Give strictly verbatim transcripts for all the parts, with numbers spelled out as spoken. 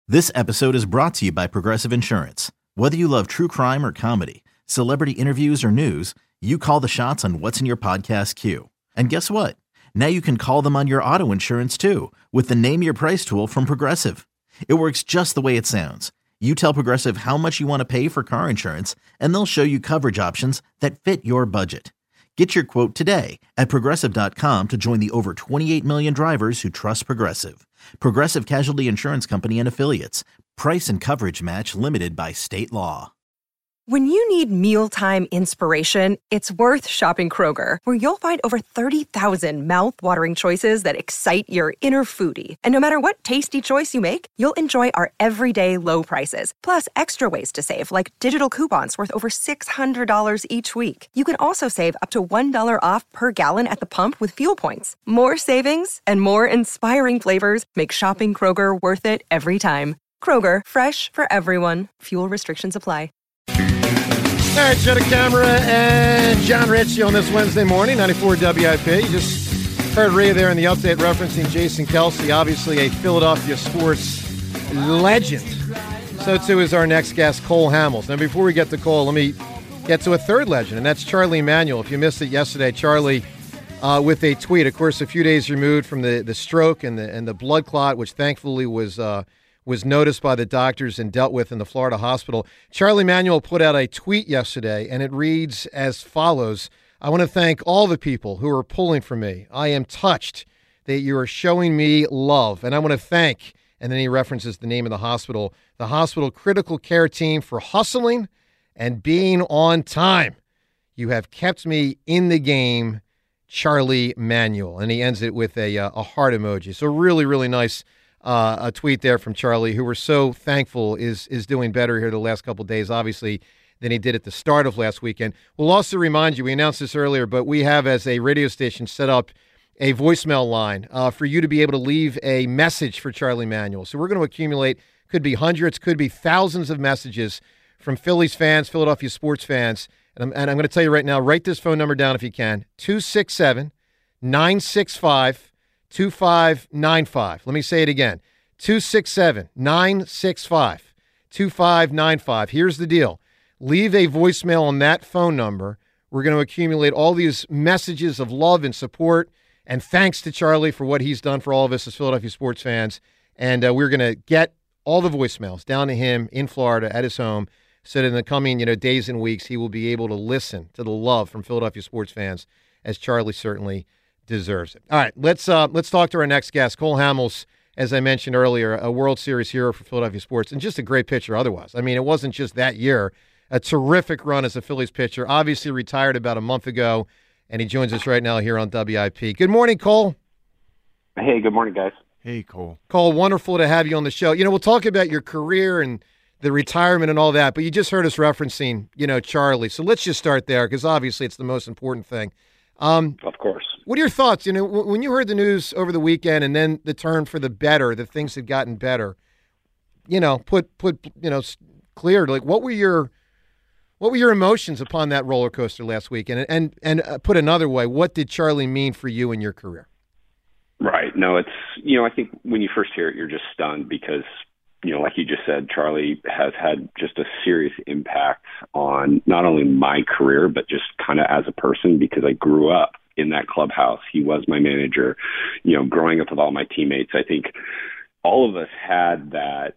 This episode is brought to you by Progressive Insurance. Whether you love true crime or comedy, celebrity interviews or news, you call the shots on what's in your podcast queue. And guess what? Now you can call them on your auto insurance too with the Name Your Price tool from Progressive. It works just the way it sounds. You tell Progressive how much you want to pay for car insurance, and they'll show you coverage options that fit your budget. Get your quote today at Progressive dot com to join the over twenty-eight million drivers who trust Progressive. Progressive Casualty Insurance Company and Affiliates. Price and coverage match limited by state law. When you need mealtime inspiration, it's worth shopping Kroger, where you'll find over thirty thousand mouth-watering choices that excite your inner foodie. And no matter what tasty choice you make, you'll enjoy our everyday low prices, plus extra ways to save, like digital coupons worth over six hundred dollars each week. You can also save up to one dollar off per gallon at the pump with fuel points. More savings and more inspiring flavors make shopping Kroger worth it every time. Kroger, fresh for everyone. Fuel restrictions apply. All right, Jenna Camera and John Ritchie on this Wednesday morning, ninety-four W I P. You just heard Rhea there in the update referencing Jason Kelce, obviously a Philadelphia sports legend. So too is our next guest, Cole Hamels. Now, before we get to Cole, let me get to a third legend, and that's Charlie Emanuel. If you missed it yesterday, Charlie, uh, with a tweet, of course, a few days removed from the, the stroke and the and the blood clot, which thankfully was uh, was noticed by the doctors and dealt with in the Florida hospital. Charlie Emanuel put out a tweet yesterday, and it reads as follows. I want to thank all the people who are pulling for me. I am touched that you are showing me love, and I want to thank, and then he references the name of the hospital, the hospital critical care team for hustling and being on time. You have kept me in the game, Charlie Emanuel. And he ends it with a, uh, a heart emoji. So really, really nice Uh, a tweet there from Charlie, who we're so thankful is is doing better here the last couple of days, obviously, than he did at the start of last weekend. We'll also remind you, we announced this earlier, but we have, as a radio station, set up a voicemail line uh, for you to be able to leave a message for Charlie Emanuel. So we're going to accumulate, could be hundreds, could be thousands of messages from Phillies fans, Philadelphia sports fans. And I'm, and I'm going to tell you right now, write this phone number down if you can, two six seven, nine six five, two five nine five. Let me say it again. two six seven, nine six five, two five nine five. Here's the deal. Leave a voicemail on that phone number. We're going to accumulate all these messages of love and support and thanks to Charlie for what he's done for all of us as Philadelphia sports fans. And uh, we're going to get all the voicemails down to him in Florida at his home so that in the coming you know, days and weeks he will be able to listen to the love from Philadelphia sports fans, as Charlie certainly deserves it. All right, let's uh, let's talk to our next guest, Cole Hamels. As I mentioned earlier, a World Series hero for Philadelphia sports, and just a great pitcher otherwise. I mean, it wasn't just that year. A terrific run as a Phillies pitcher. Obviously retired about a month ago, and he joins us right now here on W I P. Good morning, Cole. Hey, good morning, guys. Hey, Cole. Cole, wonderful to have you on the show. You know, we'll talk about your career and the retirement and all that, but you just heard us referencing, you know, Charlie. So let's just start there, because obviously it's the most important thing. Um, of course. What are your thoughts? You know, when you heard the news over the weekend and then the turn for the better, the things had gotten better, you know, put, put, you know, clear, like what were your, what were your emotions upon that roller coaster last weekend? And, and, and uh, put another way, what did Charlie mean for you in your career? Right. No, it's, you know, I think when you first hear it, you're just stunned because, you know, like you just said, Charlie has had just a serious impact on not only my career, but just kind of as a person, because I grew up in that clubhouse. He was my manager, you know, growing up with all my teammates. I think all of us had that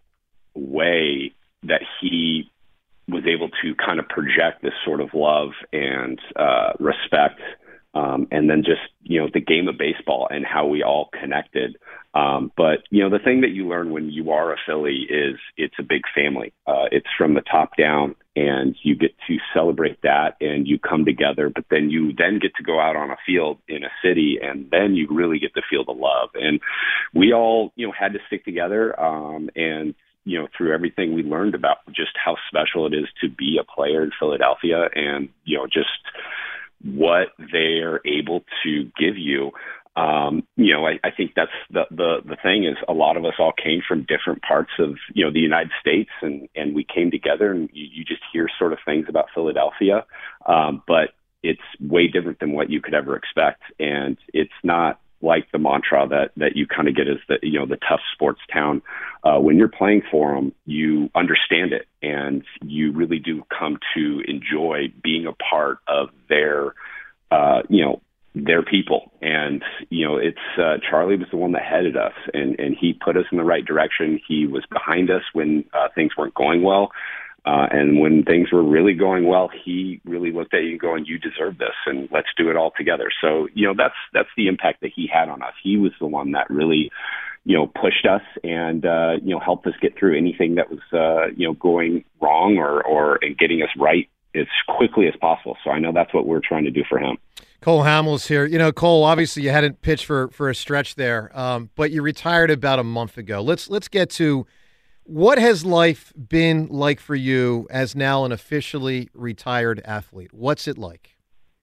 way that he was able to kind of project this sort of love and uh, respect. Um, and then just, you know, the game of baseball and how we all connected. Um, but, you know, the thing that you learn when you are a Philly is it's a big family. Uh, it's from the top down, and you get to celebrate that and you come together, but then you then get to go out on a field in a city, and then you really get to feel the love. And we all, you know, had to stick together. Um, and, you know, through everything we learned about just how special it is to be a player in Philadelphia, and, you know, just what they're able to give you. Um, you know, I, I think that's the, the, the thing is a lot of us all came from different parts of, you know, the United States, and, and we came together, and you, you just hear sort of things about Philadelphia. Um, but it's way different than what you could ever expect. And it's not like the mantra that that you kind of get as the you know the tough sports town. Uh, when you're playing for them, you understand it, and you really do come to enjoy being a part of their uh, you know their people. And you know it's uh, Charlie was the one that headed us, and and he put us in the right direction. He was behind us when uh, things weren't going well. Uh, and when things were really going well, he really looked at you going, you deserve this, and let's do it all together. So, you know, that's that's the impact that he had on us. He was the one that really, you know, pushed us and, uh, you know, helped us get through anything that was, uh, you know, going wrong or, or and getting us right as quickly as possible. So I know that's what we're trying to do for him. Cole Hamels here. You know, Cole, obviously you hadn't pitched for, for a stretch there, um, but you retired about a month ago. Let's let's get to what has life been like for you as now an officially retired athlete? What's it like?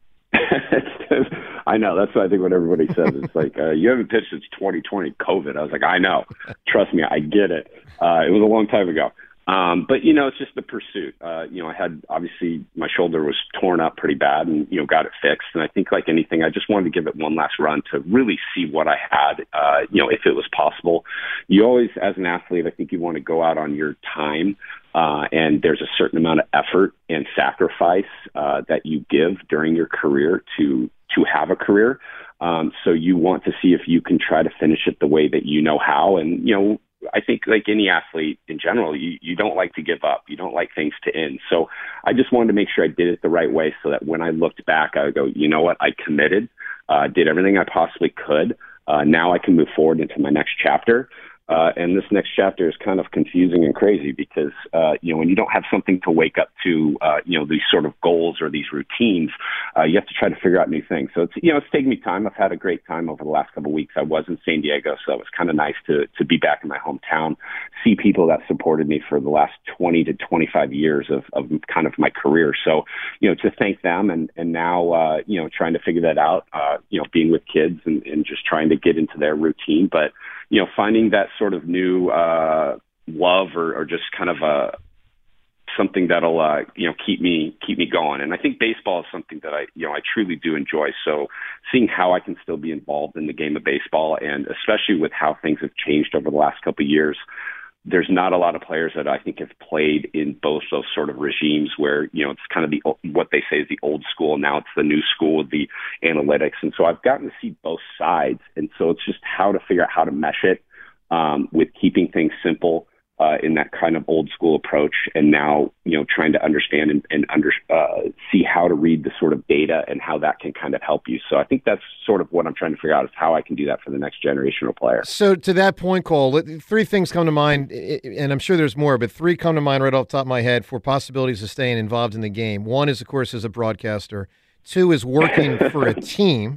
I know. That's what I think what everybody says. It's like, uh, you haven't pitched since twenty twenty COVID. I was like, I know. Trust me, I get it. Uh, it was a long time ago. Um, but, you know, it's just the pursuit. Uh, you know, I had, obviously, my shoulder was torn up pretty bad and, you know, got it fixed. And I think like anything, I just wanted to give it one last run to really see what I had, uh, you know, if it was possible. You always, as an athlete, I think you want to go out on your time. Uh, and there's a certain amount of effort and sacrifice uh, that you give during your career to to have a career. Um, so you want to see if you can try to finish it the way that you know how. And, you know, I think like any athlete in general, you, you don't like to give up. You don't like things to end. So I just wanted to make sure I did it the right way so that when I looked back, I would go, you know what, I committed, uh, did everything I possibly could. Uh, now I can move forward into my next chapter. Uh, and this next chapter is kind of confusing and crazy because, uh, you know, when you don't have something to wake up to, uh, you know, these sort of goals or these routines, uh, you have to try to figure out new things. So it's, you know, it's taken me time. I've had a great time over the last couple of weeks. I was in San Diego, so it was kind of nice to, to be back in my hometown, see people that supported me for the last twenty to twenty-five years of, of kind of my career. So, you know, to thank them and, and now, uh, you know, trying to figure that out, uh, you know, being with kids and, and just trying to get into their routine. But, you know, finding that sort of new uh, love or, or just kind of a something that'll uh, you know keep me keep me going. And I think baseball is something that I you know I truly do enjoy. So seeing how I can still be involved in the game of baseball, and especially with how things have changed over the last couple of years, there's not a lot of players that I think have played in both those sort of regimes where, you know, it's kind of the what they say is the old school. Now it's the new school of the analytics. And so I've gotten to see both sides. And so it's just how to figure out how to mesh it um, with keeping things simple uh, in that kind of old school approach. And now, you know, trying to understand and, and under, uh, see how to read the sort of data and how that can kind of help you. So I think that's sort of what I'm trying to figure out is how I can do that for the next generational player. So to that point, Cole, three things come to mind, and I'm sure there's more, but three come to mind right off the top of my head for possibilities of staying involved in the game. One is, of course, as a broadcaster. Two is working for a team.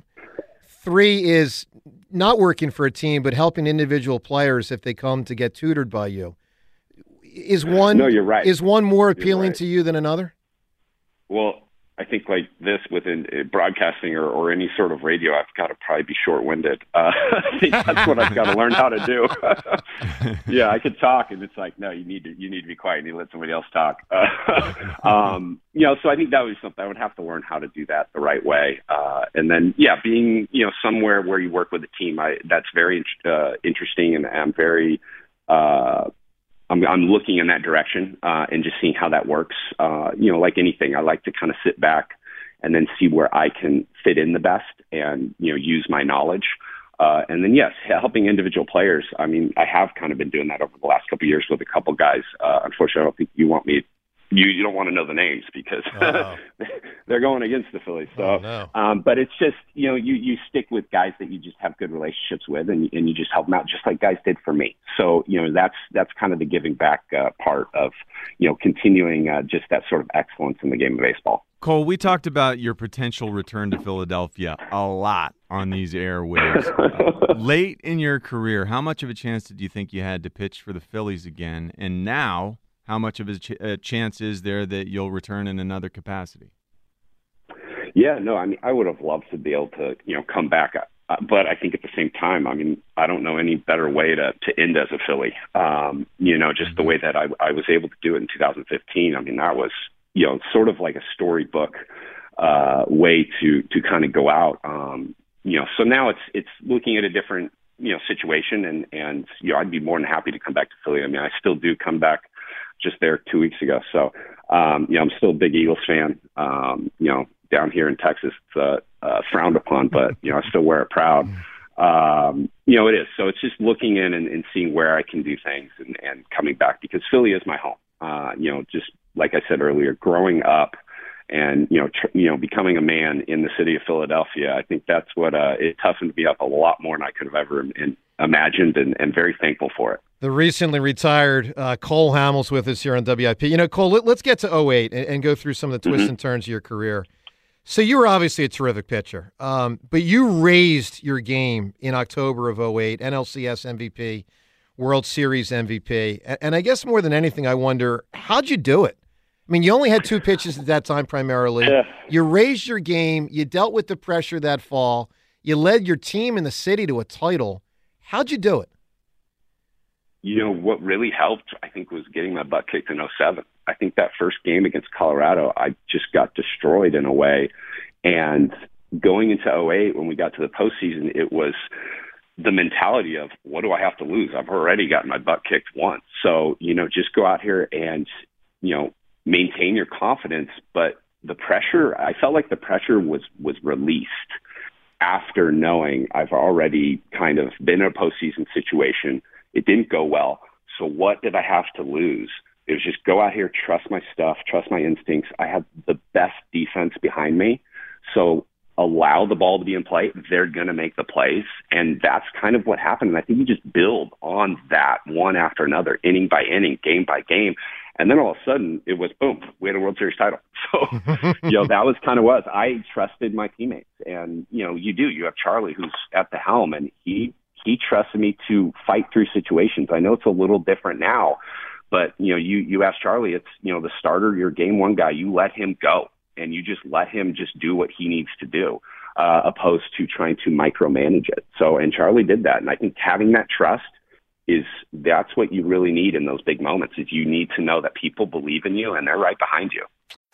Three is not working for a team, but helping individual players if they come to get tutored by you. Is one no, you're right. Is one more appealing right. to you than another? Well, I think like this within broadcasting or, or any sort of radio, I've got to probably be short-winded. Uh, I think that's what I've got to learn how to do. Yeah, I could talk, and it's like, no, you need to you need to be quiet. You need to let somebody else talk. Uh, um, you know, so I think that would be something I would have to learn how to do that the right way. Uh, and then, yeah, being you know somewhere where you work with a team, I that's very uh, interesting, and I'm very. Uh, I'm, I'm looking in that direction uh, and just seeing how that works. Uh, you know, like anything, I like to kind of sit back and then see where I can fit in the best and, you know, use my knowledge. Uh, and then, yes, helping individual players. I mean, I have kind of been doing that over the last couple of years with a couple guys. Uh, unfortunately, I don't think you want me You, you don't want to know the names because oh. they're going against the Phillies. So, oh, no. um, but it's just, you know, you, you stick with guys that you just have good relationships with and, and you just help them out just like guys did for me. So, you know, that's, that's kind of the giving back uh, part of, you know, continuing uh, just that sort of excellence in the game of baseball. Cole, we talked about your potential return to Philadelphia a lot on these airwaves. uh, late in your career, how much of a chance did you think you had to pitch for the Phillies again? And now, how much of a ch- uh, chance is there that you'll return in another capacity? Yeah, no, I mean, I would have loved to be able to, you know, come back. Uh, but I think at the same time, I mean, I don't know any better way to, to end as a Philly. Um, you know, just the way that I, I was able to do it in two thousand fifteen. I mean, that was, you know, sort of like a storybook uh, way to, to kind of go out. Um, you know, so now it's it's looking at a different, you know, situation, and and you know, I'd be more than happy to come back to Philly. I mean, I still do come back. Just there two weeks ago, so um, you know, I'm still a big Eagles fan. Um, you know, down here in Texas, it's uh, uh, frowned upon, but you know, I still wear it proud. Um, you know, it is. So it's just looking in and, and seeing where I can do things, and, and coming back, because Philly is my home. Uh, you know, just like I said earlier, growing up and, you know, tr- you know, becoming a man in the city of Philadelphia, I think that's what uh, it toughened me up a lot more than I could have ever in, imagined, and, and very thankful for it. The recently retired uh, Cole Hamels with us here on W I P. You know, Cole, let, let's get to oh eight and, and go through some of the twists mm-hmm. and turns of your career. So you were obviously a terrific pitcher, um, but you raised your game in October of oh eight, N L C S M V P, World Series M V P. And, and I guess more than anything, I wonder, how'd you do it? I mean, you only had two pitches at that time primarily. Yeah. You raised your game. You dealt with the pressure that fall. You led your team in the city to a title. How'd you do it? You know, what really helped, I think, was getting my butt kicked in oh seven. I think that first game against Colorado, I just got destroyed in a way. And going into oh eight, when we got to the postseason, it was the mentality of, what do I have to lose? I've already gotten my butt kicked once. So, you know, just go out here and, you know, maintain your confidence. But the pressure, I felt like the pressure was, was released after knowing I've already kind of been in a postseason situation. It didn't go well. So what did I have to lose? It was just go out here, trust my stuff, trust my instincts. I have the best defense behind me. So allow the ball to be in play. They're going to make the plays. And that's kind of what happened. And I think you just build on that one after another, inning by inning, game by game. And then all of a sudden it was, boom, we had a World Series title. So, you know, that was kind of was. I trusted my teammates. And, you know, you do. You have Charlie, who's at the helm, and he he trusted me to fight through situations. I know it's a little different now, but, you know, you, you ask Charlie, it's, you know, the starter, your game one guy, you let him go and you just let him just do what he needs to do, uh, opposed to trying to micromanage it. So, and Charlie did that. And I think having that trust is, that's what you really need in those big moments, is you need to know that people believe in you and they're right behind you.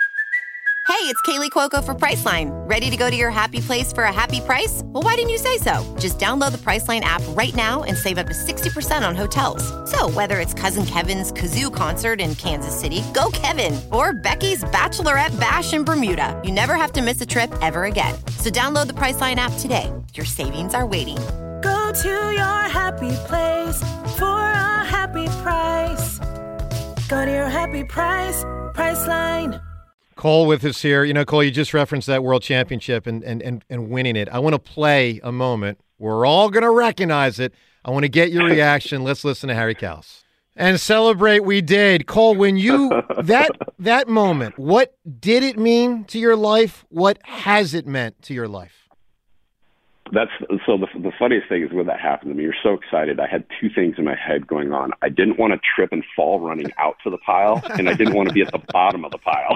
Hey, it's Kaylee Cuoco for Priceline. Ready to go to your happy place for a happy price? Well, why didn't you say so? Just download the Priceline app right now and save up to sixty percent on hotels. So whether it's Cousin Kevin's Kazoo Concert in Kansas City, go Kevin, or Becky's Bachelorette Bash in Bermuda, you never have to miss a trip ever again. So download the Priceline app today. Your savings are waiting. Go to your happy place for a happy price. Go to your happy price, Priceline. Cole with us here. You know, Cole, you just referenced that World Championship and, and, and, and winning it. I want to play a moment. We're all going to recognize it. I want to get your reaction. Let's listen to Harry Kalas. And celebrate we did. Cole, when you, that that moment, what did it mean to your life? What has it meant to your life? That's so the, the funniest thing is when that happened to me, you're so excited. I had two things in my head going on. I didn't want to trip and fall running out to the pile, and I didn't want to be at the bottom of the pile.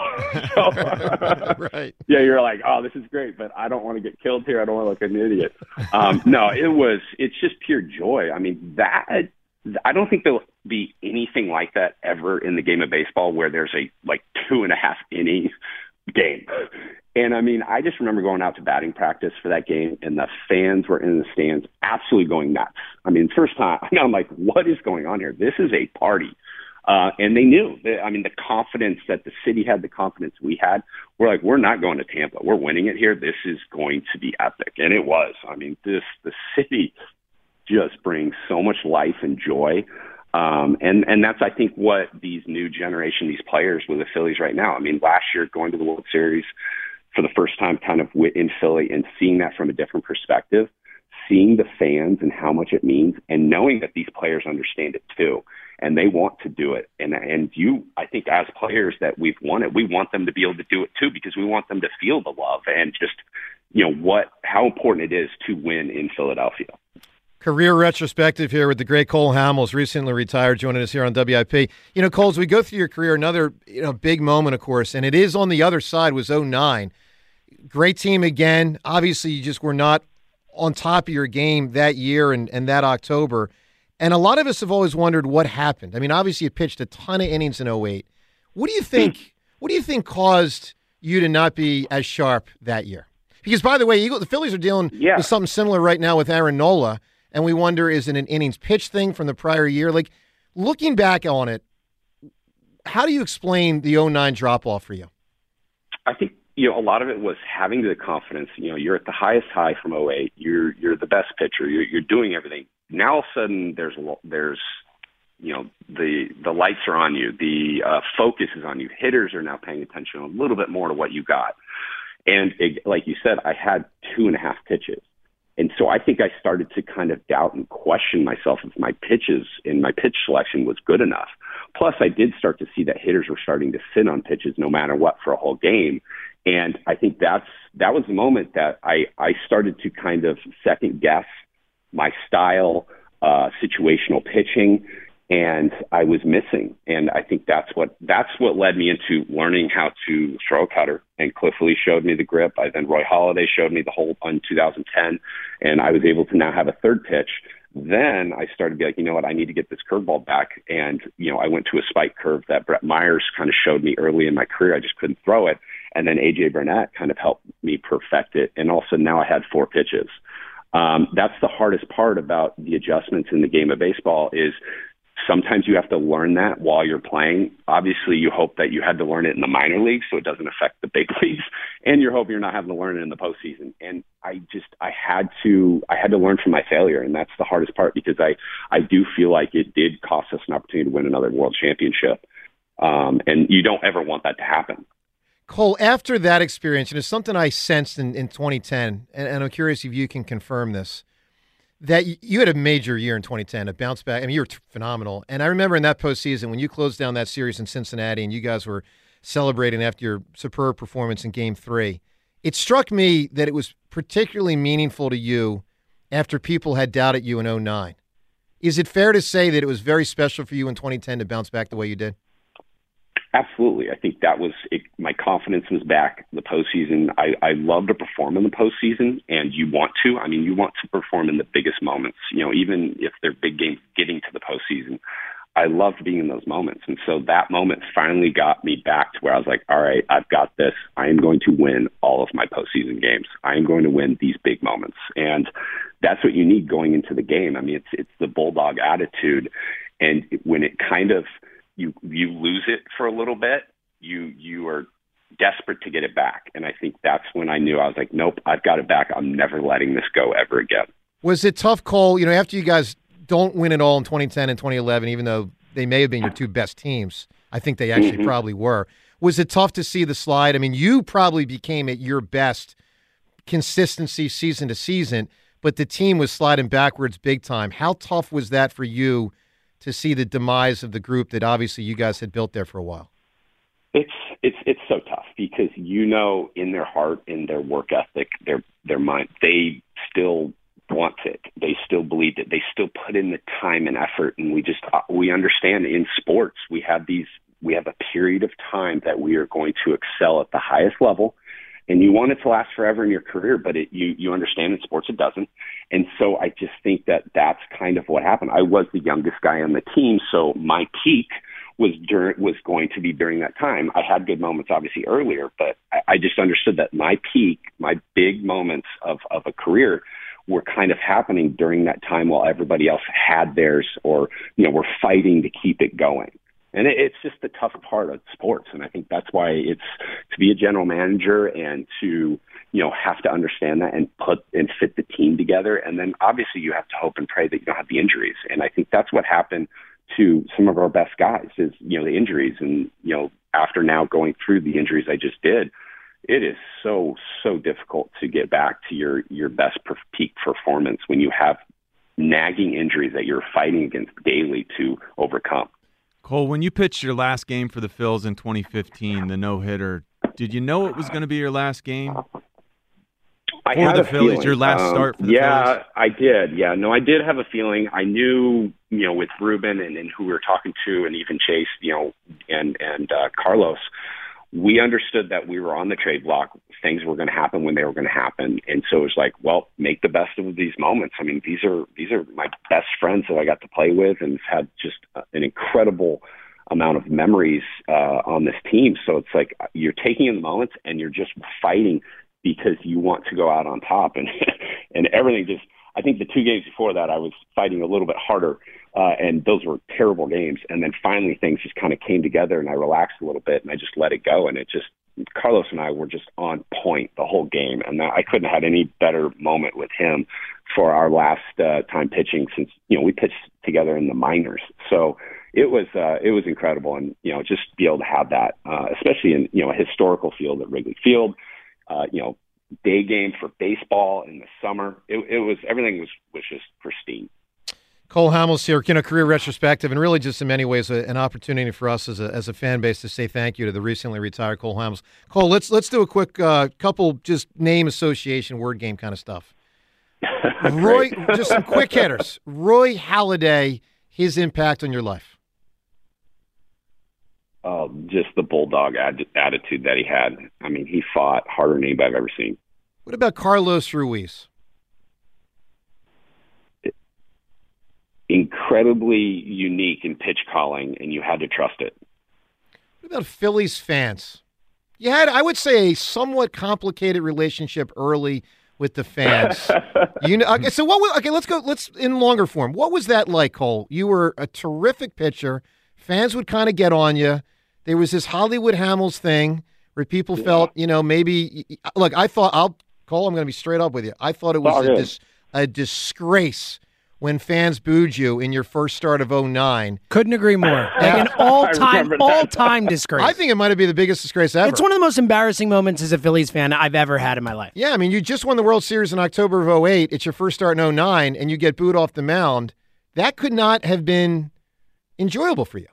So, right. Yeah, you're like, oh, this is great, but I don't want to get killed here. I don't want to look like an idiot. Um, no, it was, it's just pure joy. I mean, that, I don't think there'll be anything like that ever in the game of baseball where there's a like two and a half inning game. And I mean, I just remember going out to batting practice for that game, and the fans were in the stands absolutely going nuts. I mean, first time, I'm like, what is going on here? This is a party. Uh, and they knew. I mean, the confidence that the city had, the confidence we had, we're like, we're not going to Tampa. We're winning it here. This is going to be epic. And it was. I mean, this the city just brings so much life and joy. Um, and, and that's, I think, what these new generation, these players with the Phillies right now. I mean, last year going to the World Series for the first time kind of in Philly and seeing that from a different perspective, seeing the fans and how much it means, and knowing that these players understand it too, and they want to do it. And, and you, I think as players that we've won it, we want them to be able to do it too, because we want them to feel the love and just, you know, what, how important it is to win in Philadelphia. Career retrospective here with the great Cole Hamels, recently retired, joining us here on W I P. You know, Cole, as we go through your career, another you know big moment, of course, and it is on the other side, was oh nine. Great team again. Obviously, you just were not on top of your game that year and, and that October. And a lot of us have always wondered what happened. I mean, obviously, you pitched a ton of innings in oh eight. What do you think? What do you think caused you to not be as sharp that year? Because, by the way, Eagle, the Phillies are dealing yeah. with something similar right now with Aaron Nola, and we wonder, is it an innings pitch thing from the prior year? Like, looking back on it, how do you explain the oh nine drop-off for you? I think, you know, a lot of it was having the confidence. You know, you're at the highest high from oh eight. You're you're the best pitcher. You're, you're doing everything. Now all of a sudden there's there's you know the the lights are on you. The uh, focus is on you. Hitters are now paying attention a little bit more to what you got. And it, like you said, I had two and a half pitches. And so I think I started to kind of doubt and question myself if my pitches and my pitch selection was good enough. Plus, I did start to see that hitters were starting to sit on pitches no matter what for a whole game. And I think that's that was the moment that I, I started to kind of second guess my style, uh, situational pitching, and I was missing. And I think that's what that's what led me into learning how to throw a cutter. And Cliff Lee showed me the grip. I, then Roy Halladay showed me the whole in two thousand ten, and I was able to now have a third pitch. Then I started to be like, you know what, I need to get this curveball back. And, you know, I went to a spike curve that Brett Myers kind of showed me early in my career. I just couldn't throw it. And then A J Burnett kind of helped me perfect it. And also now I had four pitches. Um, that's the hardest part about the adjustments in the game of baseball is sometimes you have to learn that while you're playing. Obviously, you hope that you had to learn it in the minor leagues so it doesn't affect the big leagues, and you hope you're not having to learn it in the postseason. And I just, I had to, I had to learn from my failure, and that's the hardest part because I, I do feel like it did cost us an opportunity to win another world championship, um, and you don't ever want that to happen. Cole, after that experience, and it's something I sensed in, in twenty ten, and, and I'm curious if you can confirm this, that you had a major year in twenty ten, a bounce back. I mean, you were phenomenal. And I remember in that postseason when you closed down that series in Cincinnati and you guys were celebrating after your superb performance in Game three, it struck me that it was particularly meaningful to you after people had doubted you in oh nine. Is it fair to say that it was very special for you in twenty ten to bounce back the way you did? Absolutely. I think that was it, my confidence was back. The postseason, I, I love to perform in the postseason, and you want to. I mean, you want to perform in the biggest moments, you know, even if they're big games getting to the postseason. I loved being in those moments. And so that moment finally got me back to where I was like, all right, I've got this. I am going to win all of my postseason games. I am going to win these big moments. And that's what you need going into the game. I mean, it's it's the bulldog attitude. And when it kind of you you lose it for a little bit, you you are desperate to get it back. And I think that's when I knew I was like, nope, I've got it back. I'm never letting this go ever again. Was it tough, Cole? You know, after you guys don't win it all in twenty ten and twenty eleven, even though they may have been your two best teams, I think they actually mm-hmm. probably were. Was it tough to see the slide? I mean, you probably became at your best consistency season to season, but the team was sliding backwards big time. How tough was that for you to see the demise of the group that obviously you guys had built there for a while? It's it's it's so tough because, you know, in their heart, in their work ethic, their their mind, they still want it. They still believed it. They still put in the time and effort. And we just we understand in sports we have these we have a period of time that we are going to excel at the highest level. And you want it to last forever in your career, but it, you, you understand in sports it doesn't. And so I just think that that's kind of what happened. I was the youngest guy on the team, so my peak was during, was going to be during that time. I had good moments, obviously, earlier, but I, I just understood that my peak, my big moments of, of a career were kind of happening during that time while everybody else had theirs or, you know, were fighting to keep it going. And it's just the tough part of sports. And I think that's why it's to be a general manager and to, you know, have to understand that and put and fit the team together. And then obviously you have to hope and pray that you don't have the injuries. And I think that's what happened to some of our best guys is, you know, the injuries. And, you know, after now going through the injuries I just did, it is so, so difficult to get back to your, your best per- peak performance when you have nagging injuries that you're fighting against daily to overcome. Cole, when you pitched your last game for the Phils in twenty fifteen, the no-hitter, did you know it was going to be your last game I for had the a Phillies, feeling. your last um, start for the yeah, Phillies? Yeah, I did. Yeah, no, I did have a feeling. I knew, you know, with Ruben and, and who we were talking to and even Chase, you know, and, and uh, Carlos, we understood that we were on the trade block. Things were going to happen when they were going to happen. And so it was like, well, make the best of these moments. I mean, these are these are my best friends that I got to play with and had just an incredible amount of memories uh, on this team. So it's like you're taking in the moments and you're just fighting because you want to go out on top, and and everything just. I think the two games before that, I was fighting a little bit harder, uh, and those were terrible games. And then finally, things just kind of came together, and I relaxed a little bit, and I just let it go. And it just, Carlos and I were just on point the whole game, and I couldn't have had any better moment with him for our last uh, time pitching since, you know, we pitched together in the minors. So it was uh, it was incredible, and you know, just be able to have that, uh, especially in you know a historical field at Wrigley Field, uh, you know. Day game for baseball in the summer. It, it was everything was, was just pristine. Cole Hamels here, you know, career retrospective, and really just in many ways a, an opportunity for us as a as a fan base to say thank you to the recently retired Cole Hamels. Cole, let's let's do a quick uh, couple just name association word game kind of stuff. Roy, just some quick hitters. Roy Halladay, his impact on your life. Oh, just the bulldog ad- attitude that he had. I mean, he fought harder than anybody I've ever seen. What about Carlos Ruiz? Incredibly unique in pitch calling, and you had to trust it. What about Phillies fans? You had, I would say, a somewhat complicated relationship early with the fans. you know, okay, so what was, okay, let's go, let's, in longer form. What was that like, Cole? You were a terrific pitcher. Fans would kind of get on you. There was this Hollywood Hamels thing where people yeah. felt, you know, maybe, look, I thought, I'll, Cole, I'm going to be straight up with you. I thought it was oh, a, dis, a disgrace when fans booed you in your first start of oh nine. Couldn't agree more. Like an all-time, all-time disgrace. I think it might have been the biggest disgrace ever. It's one of the most embarrassing moments as a Phillies fan I've ever had in my life. Yeah, I mean, you just won the World Series in October of oh eight. It's your first start in oh nine, and you get booed off the mound. That could not have been enjoyable for you.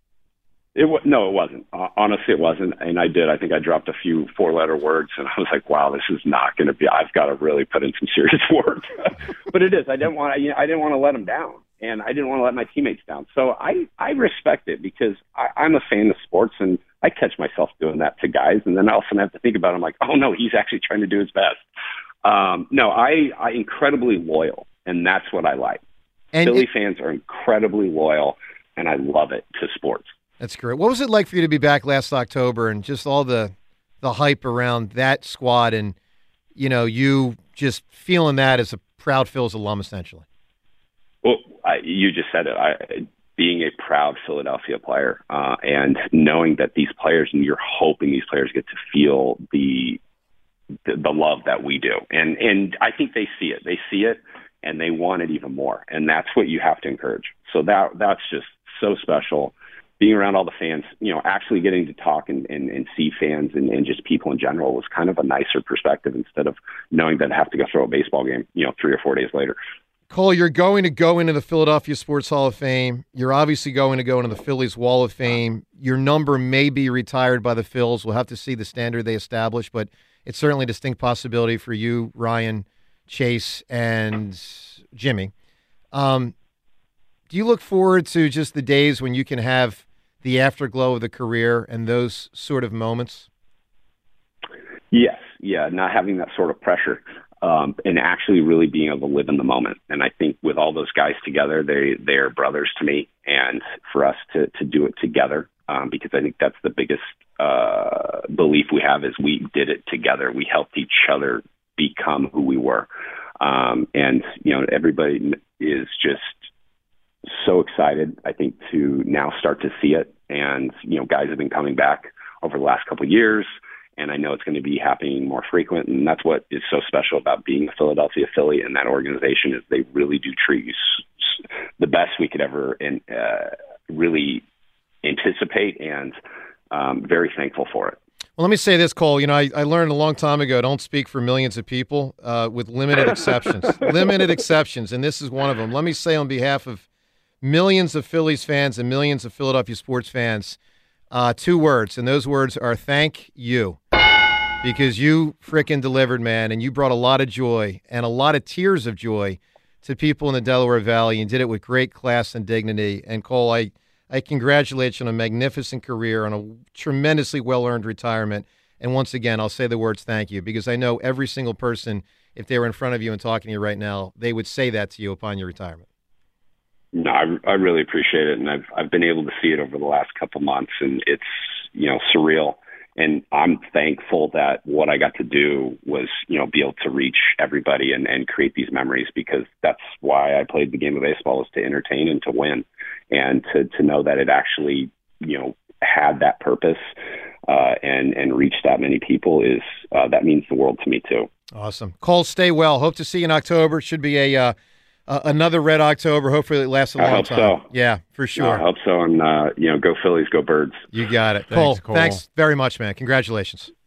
It was, no, it wasn't. Uh, honestly, it wasn't. And I did. I think I dropped a few four-letter words, and I was like, "Wow, this is not going to be. I've got to really put in some serious work." But it is. I didn't want. You know, I didn't want to let them down, and I didn't want to let my teammates down. So I, I respect it because I, I'm a fan of sports, and I catch myself doing that to guys, and then I often have to think about it. I'm like, "Oh no, he's actually trying to do his best." Um, no, I, I incredibly loyal, and that's what I like. And Philly it, fans are incredibly loyal, and I love it to sports. That's great. What was it like for you to be back last October and just all the the hype around that squad and, you know, you just feeling that as a proud Phils alum, essentially? Well, I, you just said it. I, being a proud Philadelphia player uh, and knowing that these players, and you're hoping these players get to feel the, the the love that we do. And, and I think they see it. They see it, and they want it even more. And that's what you have to encourage. So that that's just so special. Being around all the fans, you know, actually getting to talk and, and, and see fans and, and just people in general was kind of a nicer perspective instead of knowing that I have to go throw a baseball game, you know, three or four days later. Cole, you're going to go into the Philadelphia Sports Hall of Fame. You're obviously going to go into the Phillies Wall of Fame. Your number may be retired by the Phils. We'll have to see the standard they establish, but it's certainly a distinct possibility for you, Ryan, Chase, and Jimmy. Um, do you look forward to just the days when you can have the afterglow of the career and those sort of moments? Yes. Yeah. Not having that sort of pressure um, and actually really being able to live in the moment. And I think with all those guys together, they, they're brothers to me. And for us to, to do it together, um, because I think that's the biggest uh, belief we have is we did it together. We helped each other become who we were. Um, and, you know, everybody is just so excited, I think, to now start to see it. And, you know, guys have been coming back over the last couple of years, and I know it's going to be happening more frequent. And that's what is so special about being a Philadelphia Philly and that organization is they really do treat you the best we could ever and uh, really anticipate, and um, very thankful for it. Well, let me say this, Cole. You know, I, I learned a long time ago, don't speak for millions of people uh, with limited exceptions. Limited exceptions, and this is one of them. Let me say on behalf of millions of Phillies fans and millions of Philadelphia sports fans, uh, two words, and those words are thank you, because you frickin' delivered, man, and you brought a lot of joy and a lot of tears of joy to people in the Delaware Valley and did it with great class and dignity. And, Cole, I, I congratulate you on a magnificent career, on a tremendously well-earned retirement. And once again, I'll say the words thank you, because I know every single person, if they were in front of you and talking to you right now, they would say that to you upon your retirement. No, I, I really appreciate it, and I've I've been able to see it over the last couple months, and it's, you know, surreal. and I'm thankful that what I got to do was, you know, be able to reach everybody and, and create these memories, because that's why I played the game of baseball, is to entertain and to win, and to, to know that it actually, you know, had that purpose uh, and, and reached that many people is, uh, that means the world to me too. Awesome. Cole, stay well. Hope to see you in October. Should be a, uh, uh, another Red October. Hopefully it lasts a long I hope time. So. Yeah, for sure. I hope so. And, uh, you know, go Phillies, go Birds. You got it. Thanks, Cole, Cole. thanks very much, man. Congratulations.